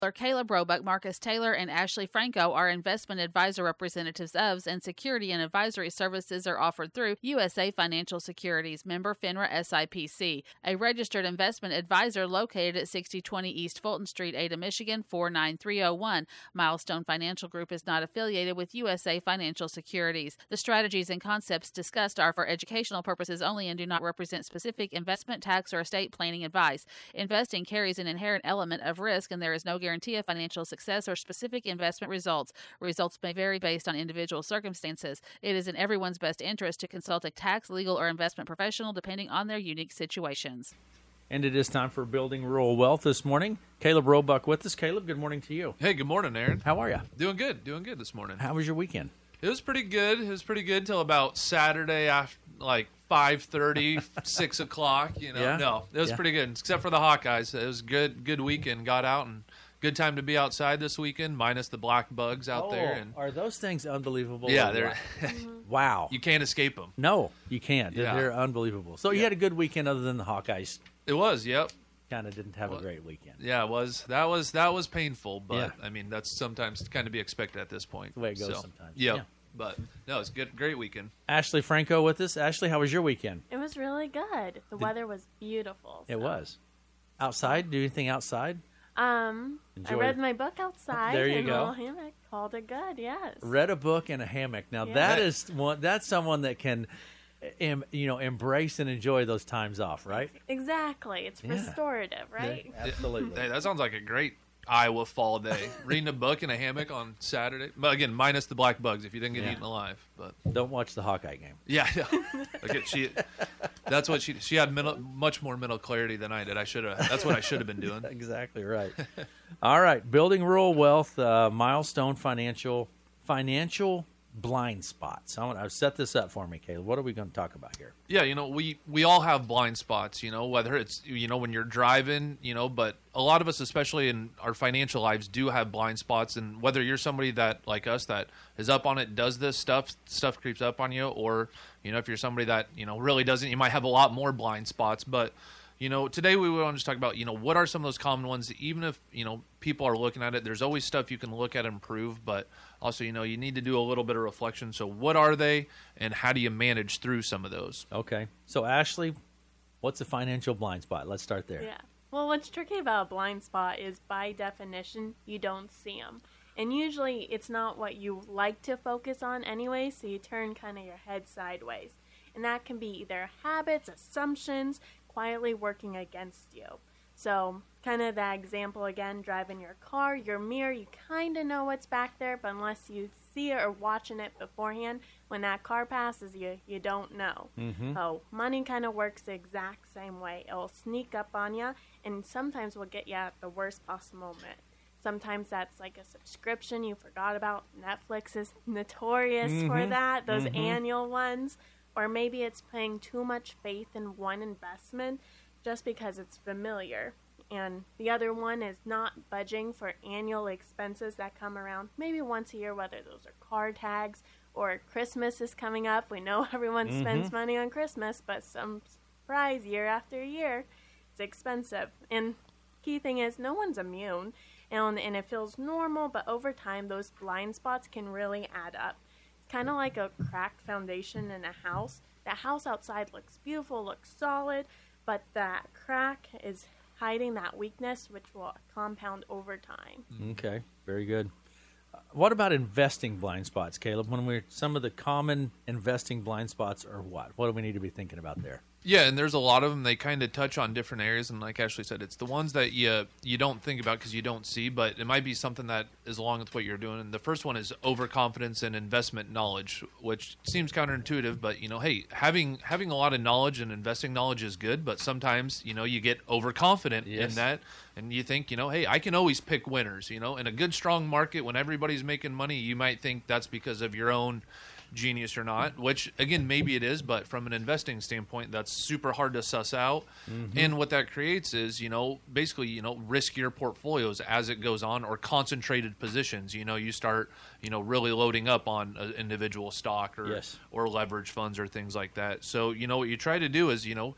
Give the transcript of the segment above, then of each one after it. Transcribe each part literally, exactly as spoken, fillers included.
Caleb Roebuck, Marcus Taylor, and Ashley Franco are investment advisor representatives of, and security and advisory services are offered through U S A Financial Securities, member FINRA S I P C, a registered investment advisor located at sixty twenty East Fulton Street, Ada, Michigan, four nine three zero one. Milestone Financial Group is not affiliated with U S A Financial Securities. The strategies and concepts discussed are for educational purposes only and do not represent specific investment, tax, or estate planning advice. Investing carries an inherent element of risk, and there is no guarantee of financial success or specific investment results. Results may vary based on individual circumstances. It is in everyone's best interest to consult a tax, legal, or investment professional depending on their unique situations. And it is time for Building Rural Wealth this morning. Caleb Roebuck with us. Caleb, good morning to you. Hey, good morning, Aaron. How are you? Doing good. Doing good this morning. How was your weekend? It was pretty good. It was pretty good till about Saturday after, like, five thirty, six o'clock. You know, Yeah. no, it was Yeah. pretty good, except for the Hawkeyes. It was good. Good weekend. Got out and good time to be outside this weekend, minus the black bugs out oh, there. And are those things unbelievable? yeah, or they're what? Wow. you can't escape them. No, you can't. Yeah. They're unbelievable. So you Yeah. had a good weekend other than the Hawkeyes It was. Yep. kind of didn't have Well, a great weekend. Yeah, it was. That was that was painful, but Yeah. I mean that's sometimes kind of be expected at this point. The way it goes So, sometimes. Yep. Yeah. But no, it's good. Great weekend. Ashley Franco with us. Ashley, how was your weekend? It was really good. The weather was beautiful. It so. was. Outside? Do anything outside? Um, Enjoy I read it. my book outside There you in go. a little hammock. Called it good, yes. Read a book in a hammock. Now Yeah. that is one. That's someone that can, em, you know, embrace and enjoy those times off, right? Exactly. It's Yeah. restorative, right? Yeah, absolutely. Hey, that sounds like a great Iowa fall day. Reading a book in a hammock on Saturday. But again, minus the black bugs if you didn't get Yeah. eaten alive. But Don't watch the Hawkeye game. yeah, yeah. Okay, she. That's what she. She had mental, much more mental clarity than I did. I should have. That's what I should have been doing. Exactly right. All right, Building Rural Wealth, uh, Milestone Financial, financial blind spots. I want, I've set this up for me, Caleb. What are we going to talk about here? Yeah, you know, we we all have blind spots, you know, whether it's, you know, when you're driving, you know, but a lot of us, especially in our financial lives, do have blind spots. And whether you're somebody that, like us, that is up on it, does this stuff, stuff creeps up on you, or, you know, if you're somebody that, you know, really doesn't, you might have a lot more blind spots. But, you know, today we want to just talk about, you know, what are some of those common ones that even if, you know, people are looking at it, there's always stuff you can look at and improve, but also, you know, you need to do a little bit of reflection. So what are they and how do you manage through some of those? Okay. So, Ashley, what's a financial blind spot? Let's start there. Yeah. Well, what's tricky about a blind spot is, by definition, you don't see them. And usually it's not what you like to focus on anyway, so you turn kind of your head sideways. And that can be either habits, assumptions, quietly working against you. So, kind of that example again, driving your car, your mirror, you kind of know what's back there, but unless you see it or watching it beforehand, when that car passes you, you don't know. Mm-hmm. So, money kind of works the exact same way. It'll sneak up on you, and sometimes will get you at the worst possible moment. Sometimes that's like a subscription you forgot about. Netflix is notorious Mm-hmm. for that, those Mm-hmm. annual ones. Or maybe it's putting too much faith in one investment just because it's familiar. And the other one is not budging for annual expenses that come around maybe once a year, whether those are car tags or Christmas is coming up. We know everyone Mm-hmm. spends money on Christmas, but some surprise, year after year, it's expensive. And key thing is, no one's immune, and, and it feels normal, but over time, those blind spots can really add up. It's kind of like a cracked foundation in a house. The house outside looks beautiful, looks solid, but that crack is hiding that weakness, which will compound over time. Okay, very good. Uh, What about investing blind spots, Caleb? When we're some of the common investing blind spots are what? What do we need to be thinking about there? Yeah, and there's a lot of them. They kind of touch on different areas, and like Ashley said, it's the ones that you you don't think about because you don't see, but it might be something that is along with what you're doing. And the first one is overconfidence in investment knowledge, which seems counterintuitive, but you know, hey, having having a lot of knowledge and investing knowledge is good, but sometimes you know you get overconfident Yes. in that, and you think you know, hey, I can always pick winners. You know, in a good strong market when everybody's making money, you might think that's because of your own genius or not, which again maybe it is, but from an investing standpoint that's super hard to suss out. Mm-hmm. And what that creates is you know basically you know riskier portfolios as it goes on, or concentrated positions. You know you start you know really loading up on an individual stock or Yes. or leverage funds or things like that. So you know what you try to do is you know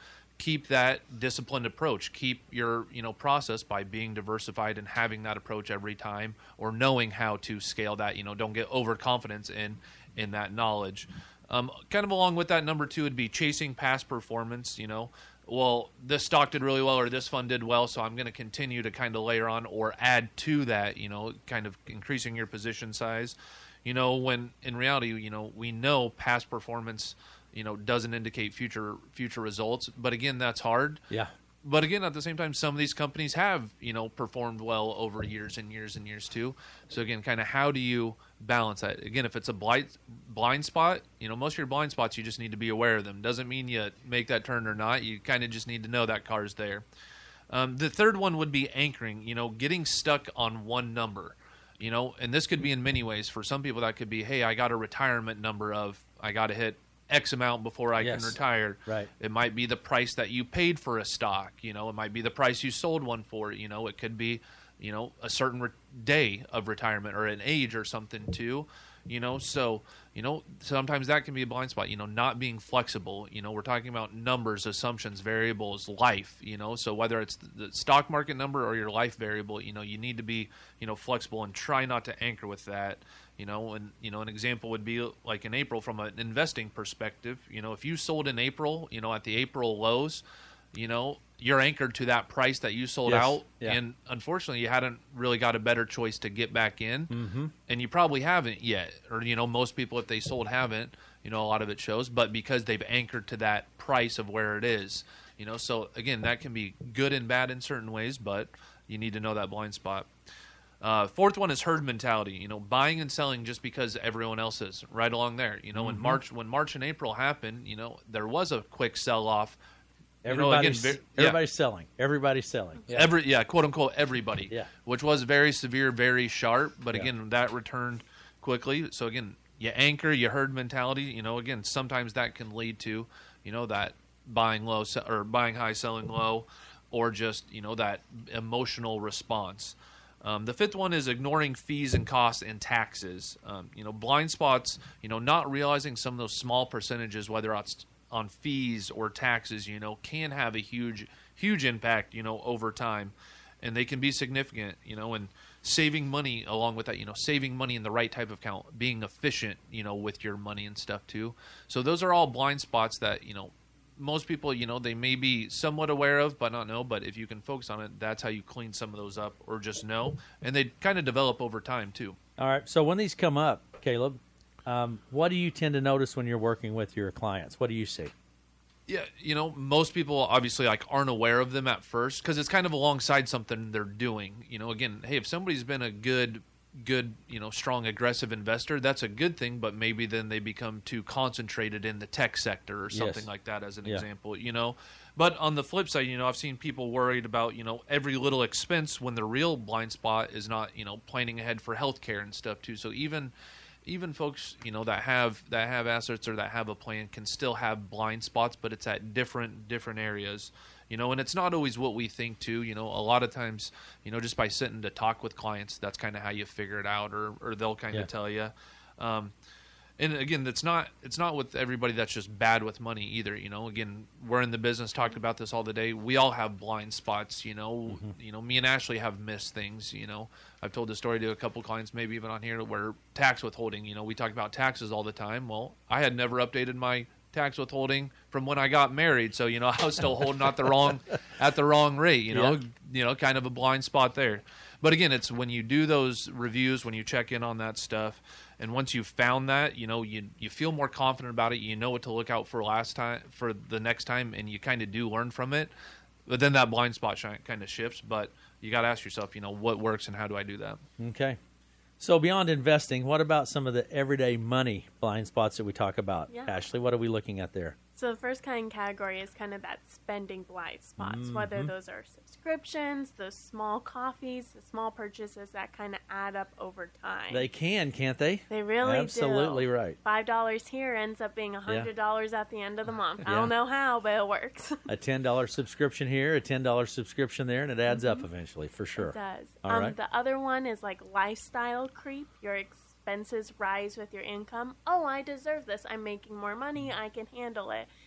keep that disciplined approach. Keep your, you know, process by being diversified and having that approach every time, or knowing how to scale that. You know, don't get overconfidence in in that knowledge. Um, kind of along with that, number two would be chasing past performance. You know, well, this stock did really well, or this fund did well, so I'm going to continue to kind of layer on or add to that, you know, kind of increasing your position size. You know, when in reality, you know, we know past performance, you know, doesn't indicate future future results. But again, that's hard. Yeah. But again, at the same time, some of these companies have, you know, performed well over years and years and years too. So again, kind of how do you balance that? Again, if it's a blind blind spot, you know, most of your blind spots, you just need to be aware of them. Doesn't mean you make that turn or not. You kind of just need to know that car's there. Um, the third one would be anchoring, you know, getting stuck on one number, you know, and this could be in many ways. For some people, that could be, hey, I got a retirement number of, I got to hit X amount before I yes. can retire. Right. It might be the price that you paid for a stock. You know, it might be the price you sold one for. You know, it could be, you know, a certain re- day of retirement or an age or something too. You know, so, you know, sometimes that can be a blind spot, you know, not being flexible. You know, we're talking about numbers, assumptions, variables, life, you know, so whether it's the stock market number or your life variable, you know, you need to be, you know, flexible and try not to anchor with that. You know, and, you know, an example would be like in April from an investing perspective. You know, if you sold in April, you know, at the April lows, you know, you're anchored to that price that you sold yes. out. Yeah. And unfortunately, you hadn't really got a better choice to get back in. Mm-hmm. And you probably haven't yet. Or, you know, most people, if they sold, haven't. You know, a lot of it shows. But because they've anchored to that price of where it is. You know, so again, that can be good and bad in certain ways, but you need to know that blind spot. Uh, fourth one is herd mentality, you know, buying and selling just because everyone else is, right along there. You know, mm-hmm. in March, when March and April happened, you know, there was a quick sell-off. Everybody's, you know, again, everybody's yeah. selling. Everybody's selling. Yeah. Every, yeah, quote unquote, everybody. Yeah. Which was very severe, very sharp. But yeah. again, that returned quickly. So again, you anchor, you herd mentality. You know, again, sometimes that can lead to, you know, that buying low or buying high, selling low, or just, you know, that emotional response. Um, the fifth one is ignoring fees and costs and taxes. Um, you know, blind spots, you know, not realizing some of those small percentages, whether it's on fees or taxes, you know, can have a huge, huge impact, you know, over time. And they can be significant, you know, and saving money along with that, you know, saving money in the right type of account, being efficient, you know, with your money and stuff too. So those are all blind spots that, you know, most people, you know, they may be somewhat aware of, but not know. But if you can focus on it, that's how you clean some of those up, or just know. And they kind of develop over time, too. All right. So when these come up, Caleb, um, what do you tend to notice when you're working with your clients? What do you see? Yeah, you know, most people obviously like aren't aware of them at first because it's kind of alongside something they're doing. You know, again, hey, if somebody's been a good good, you know, strong, aggressive investor, that's a good thing, but maybe then they become too concentrated in the tech sector or something yes. like that as an yeah. example, you know. But on the flip side, you know, I've seen people worried about, you know, every little expense when the real blind spot is not, you know, planning ahead for healthcare and stuff too. So even even folks, you know, that have that have assets or that have a plan can still have blind spots, but it's at different different areas. You know, and it's not always what we think too. You know, a lot of times, you know, just by sitting to talk with clients, that's kind of how you figure it out, or or they'll kind of yeah. tell you. Um, and again, it's not it's not with everybody that's just bad with money either. You know, again, we're in the business, talked about this all the day. We all have blind spots. You know, mm-hmm. you know, me and Ashley have missed things. You know, I've told the story to a couple clients, maybe even on here, where tax withholding. You know, we talk about taxes all the time. Well, I had never updated my tax withholding from when I got married, so you know I was still holding out the wrong at the wrong rate. You know, yeah. you know, kind of a blind spot there. But again, it's when you do those reviews, when you check in on that stuff, and once you've found that, you know, you you feel more confident about it. You know what to look out for last time, for the next time, and you kind of do learn from it. But then that blind spot kind of shifts. But you got to ask yourself, you know, what works and how do I do that? Okay. So beyond investing, what about some of the everyday money blind spots that we talk about? Yeah. Ashley, what are we looking at there? So the first kind of category is kind of that spending blind spots, Mm-hmm. whether those are subscriptions, those small coffees, the small purchases that kind of add up over time. They can, can't they? They really Absolutely do. right. Five dollars here ends up being a hundred dollars at the end of the month. I Yeah. don't know how, but it works. A ten dollars subscription here, a ten dollars subscription there, and it adds Mm-hmm. up eventually, for sure. It does. All um, right. The other one is like lifestyle creep. Your expenses rise with your income. Oh, I deserve this. I'm making more money. I can handle it.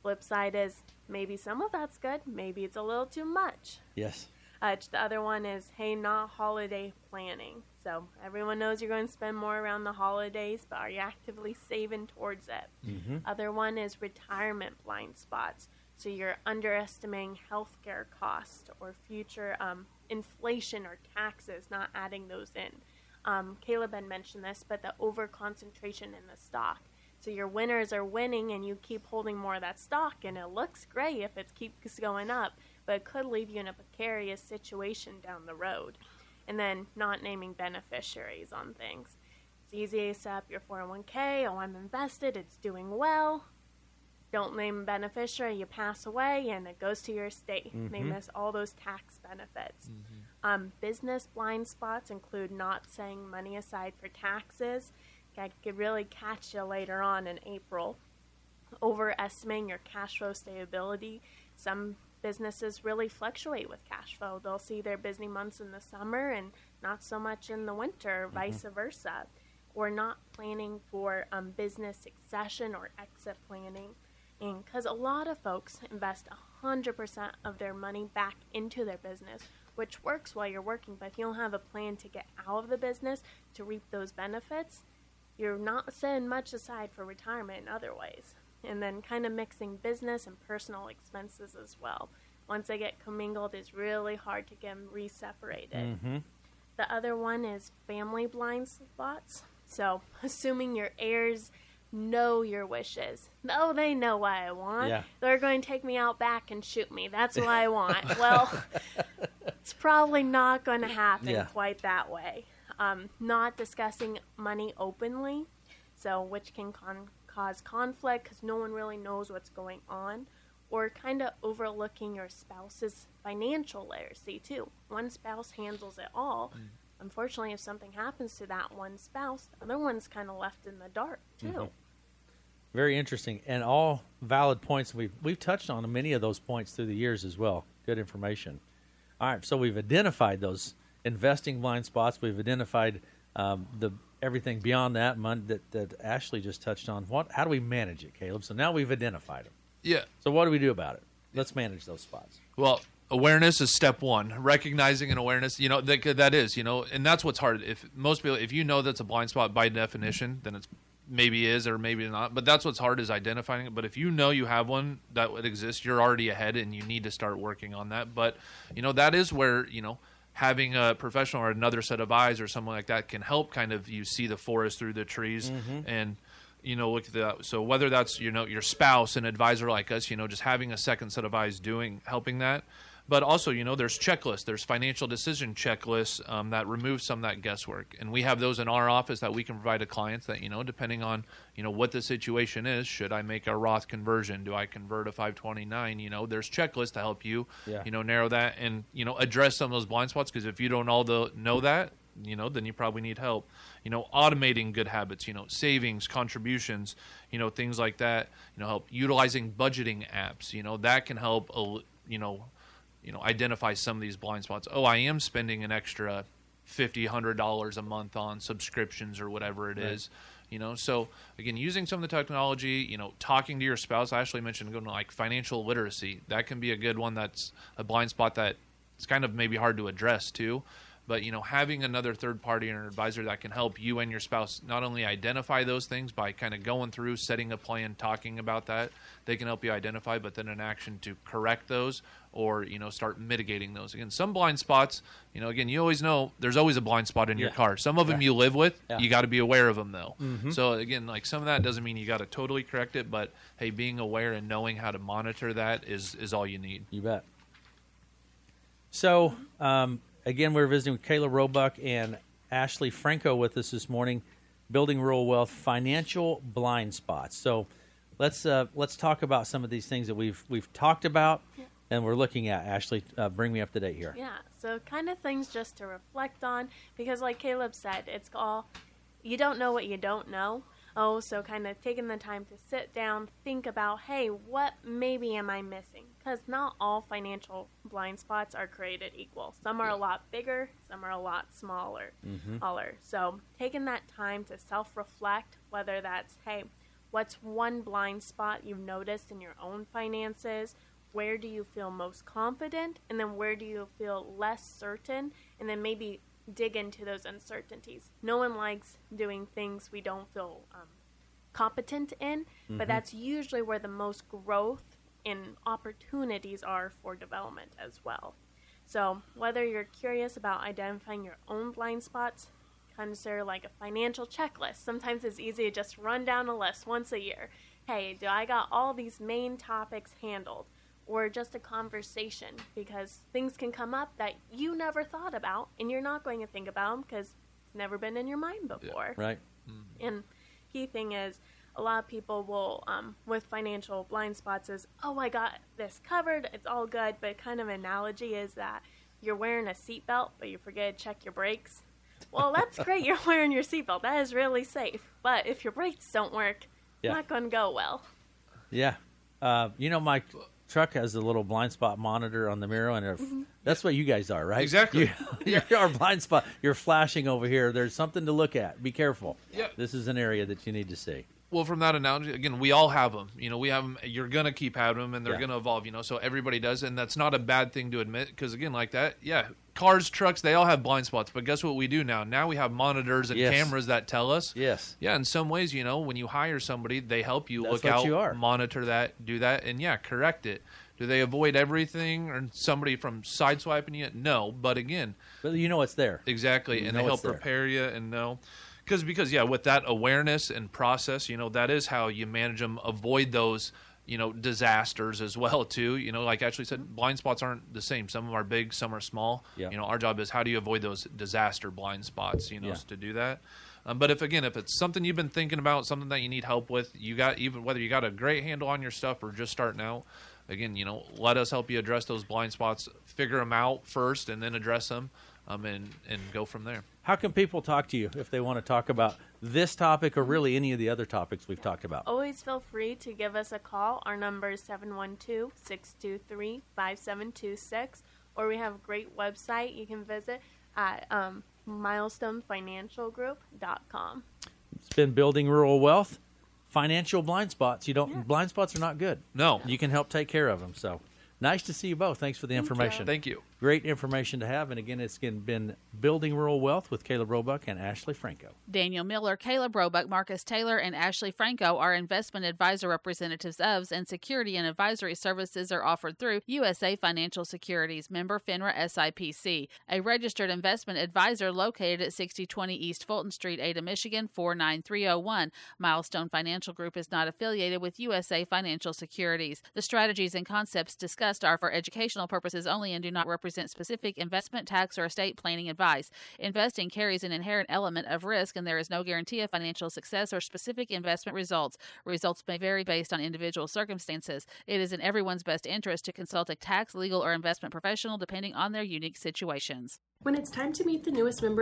Flip side is maybe some of that's good, maybe it's a little too much. Yes. Uh, the other one is, hey, not holiday planning. So everyone knows you're going to spend more around the holidays, but are you actively saving towards it? Mm-hmm. Other one is retirement blind spots. So you're underestimating healthcare costs or future um, inflation or taxes, not adding those in. Um, Caleb had mentioned this, but the over-concentration in the stock. So your winners are winning and you keep holding more of that stock, and it looks great if it keeps going up, but it could leave you in a precarious situation down the road. And then not naming beneficiaries on things. It's easy to set up your four oh one k. Oh, I'm invested. It's doing well. Don't name a beneficiary. You pass away, and it goes to your estate. Mm-hmm. They miss all those tax benefits. Mm-hmm. Um, business blind spots include not setting money aside for taxes. That could really catch you later on in April. Overestimating your cash flow stability. Some businesses really fluctuate with cash flow. They'll see their busy months in the summer and not so much in the winter, mm-hmm. vice versa. Or not planning for um, business succession or exit planning. And because a lot of folks invest one hundred percent of their money back into their business, which works while you're working, but if you don't have a plan to get out of the business to reap those benefits, you're not setting much aside for retirement in other ways. And then kind of mixing business and personal expenses as well. Once they get commingled, it's really hard to get them re-separated. Mm-hmm. The other one is family blind spots. So assuming your heirs know your wishes. Oh, they know what I want. Yeah. They're going to take me out back and shoot me. That's what I want. Well, it's probably not going to happen yeah. quite that way. Um, not discussing money openly, so which can con- cause conflict because no one really knows what's going on, or kind of overlooking your spouse's financial literacy too. One spouse handles it all. Mm. Unfortunately, if something happens to that one spouse, the other one's kind of left in the dark too. Mm-hmm. Very interesting, and all valid points. We've we've touched on many of those points through the years as well. Good information. All right, so we've identified those investing blind spots. We've identified um, the everything beyond that mon- that that Ashley just touched on. What? How do we manage it, Caleb? So now we've identified them. Yeah. So what do we do about it? Let's manage those spots. Well, awareness is step one. Recognizing and awareness, you know, that that is, you know, and that's what's hard. If most people, if you know that's a blind spot by definition, then it's maybe is or maybe not. But that's what's hard is identifying it. But if you know you have one that would exist, you're already ahead and you need to start working on that. But, you know, that is where, you know, having a professional or another set of eyes or something like that can help kind of you see the forest through the trees mm-hmm. and, you know, look at that. So whether that's, you know, your spouse, an advisor like us, you know, just having a second set of eyes doing, helping that. But also, you know, there's checklists, there's financial decision checklists um, that remove some of that guesswork. And we have those in our office that we can provide to clients that, you know, depending on, you know, what the situation is, should I make a Roth conversion? Do I convert a five twenty-nine? You know, there's checklists to help you, yeah. you know, narrow that and, you know, address some of those blind spots. Because if you don't all the, know that, you know, then you probably need help. You know, automating good habits, you know, savings, contributions, you know, things like that, you know, help utilizing budgeting apps, you know, that can help, you know, you know, identify some of these blind spots. Oh, I am spending an extra fifty dollars, one hundred dollars a month on subscriptions or whatever it right. is. You know, so again, using some of the technology, you know, talking to your spouse. I actually mentioned going to like financial literacy. That can be a good one. That's a blind spot that it's kind of maybe hard to address too. But, you know, having another third party or an advisor that can help you and your spouse not only identify those things by kind of going through, setting a plan, talking about that, they can help you identify, but then an action to correct those or, you know, start mitigating those. Again, some blind spots, you know, again, you always know there's always a blind spot in yeah. your car. Some of them yeah. you live with, yeah. you got to be aware of them, though. Mm-hmm. So, again, like some of that doesn't mean you got to totally correct it, but, hey, being aware and knowing how to monitor that is, is all you need. You bet. So, um, again, we're visiting with Kayla Roebuck and Ashley Franco with us this morning, Building Rural Wealth, Financial Blind Spots. So let's uh, let's talk about some of these things that we've we've talked about yeah. and we're looking at. Ashley, uh, bring me up to date here. Yeah, so kind of things just to reflect on, because like Caleb said, it's all, you don't know what you don't know. Oh, so kind of taking the time to sit down, think about, hey, what maybe am I missing? Because not all financial blind spots are created equal. Some are a lot bigger, some are a lot smaller. Mm-hmm. smaller. So taking that time to self-reflect, whether that's, hey, what's one blind spot you've noticed in your own finances? Where do you feel most confident? And then where do you feel less certain? And then maybe dig into those uncertainties. No one likes doing things we don't feel um, competent in, mm-hmm. but that's usually where the most growth and opportunities are for development as well. So whether you're curious about identifying your own blind spots, consider like a financial checklist. Sometimes it's easy to just run down a list once a year. Hey, do I got all these main topics handled? Or just a conversation, because things can come up that you never thought about, and you're not going to think about them because it's never been in your mind before. Yeah, right. Mm-hmm. And key thing is, a lot of people will, um, with financial blind spots, is, oh, I got this covered, it's all good. But kind of analogy is that you're wearing a seatbelt, but you forget to check your brakes. Well, that's great. You're wearing your seatbelt. That is really safe. But if your brakes don't work, it's yeah. not going to go well. Yeah. Uh, you know, my truck has a little blind spot monitor on the mirror, and mm-hmm. that's what you guys are, right? Exactly. You, you're our blind spot. You're flashing over here. There's something to look at. Be careful. Yeah. This is an area that you need to see. Well, from that analogy, again, we all have them. You know, we have them. You're going to keep having them, and they're Yeah. going to evolve, you know, so everybody does. And that's not a bad thing to admit because, again, like that, yeah, cars, trucks, they all have blind spots. But guess what we do now? Now we have monitors and Yes. cameras that tell us. Yes. Yeah, in some ways, you know, when you hire somebody, they help you That's look what out, you are. monitor that, do that, and, yeah, correct it. Do they avoid everything or somebody from sideswiping you? No. But, again. But you know it's there. Exactly, You and know they help it's there. prepare you and know. Because, because yeah, with that awareness and process, you know, that is how you manage them, avoid those, you know, disasters as well, too. You know, like Ashley said, blind spots aren't the same. Some of them are big, some are small. Yeah. You know, our job is how do you avoid those disaster blind spots, you know, Yeah. to do that. Um, but if, again, if it's something you've been thinking about, something that you need help with, you got, even whether you got a great handle on your stuff or just starting out, again, you know, let us help you address those blind spots, figure them out first, and then address them, um, and, and go from there. How can people talk to you if they want to talk about this topic or really any of the other topics we've talked about? Always feel free to give us a call. Our number is seven one two, six two three, five seven two six, or we have a great website you can visit at um, milestone financial group dot com. It's been Building Rural Wealth. Financial blind spots. You don't. Yeah. Blind spots are not good. No. You can help take care of them. So nice to see you both. Thanks for the Thank information. you. Thank you. Great information to have. And again, it's been Building Rural Wealth with Caleb Roebuck and Ashley Franco. Daniel Miller, Caleb Roebuck, Marcus Taylor, and Ashley Franco are investment advisor representatives of, and security and advisory services are offered through U S A Financial Securities, member FINRA S I P C, a registered investment advisor located at sixty twenty East Fulton Street, Ada, Michigan, four nine three oh one. Milestone Financial Group is not affiliated with U S A Financial Securities. The strategies and concepts discussed are for educational purposes only and do not represent specific investment, tax, or estate planning advice. Investing carries an inherent element of risk, and there is no guarantee of financial success or specific investment results. Results may vary based on individual circumstances. It is in everyone's best interest to consult a tax, legal, or investment professional depending on their unique situations. When it's time to meet the newest member